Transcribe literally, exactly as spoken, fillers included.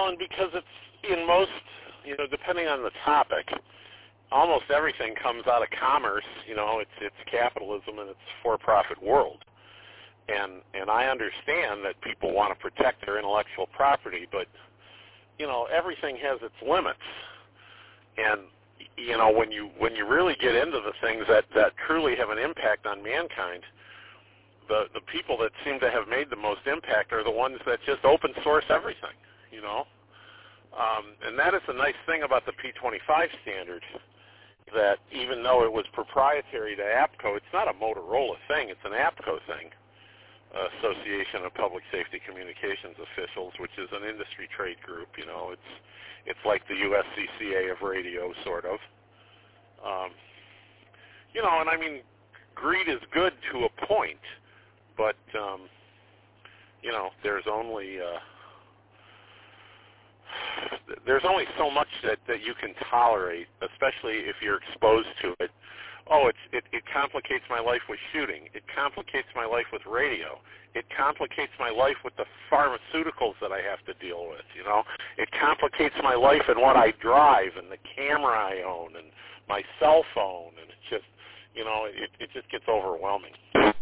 Well, and because it's in most, you know, depending on the topic, almost everything comes out of commerce. You know, it's it's capitalism and it's a for-profit world. And and I understand that people want to protect their intellectual property, but you know, everything has its limits. And you know, when you when you really get into the things that, that truly have an impact on mankind, the the people that seem to have made the most impact are the ones that just open source everything. You know, um, and that is the nice thing about the P twenty-five standard. That even though it was proprietary to APCO, it's not a Motorola thing; it's an APCO thing. Association of Public Safety Communications Officials, which is an industry trade group. You know, it's it's like the U S C C A of radio, sort of. Um, you know, and I mean, greed is good to a point, but um, you know, there's only uh, there's only so much that, that you can tolerate, especially if you're exposed to it. Oh, it's, it, it complicates my life with shooting. It complicates my life with radio. It complicates my life with the pharmaceuticals that I have to deal with, you know. It complicates my life and what I drive and the camera I own and my cell phone. And it's just, you know, it, it just gets overwhelming.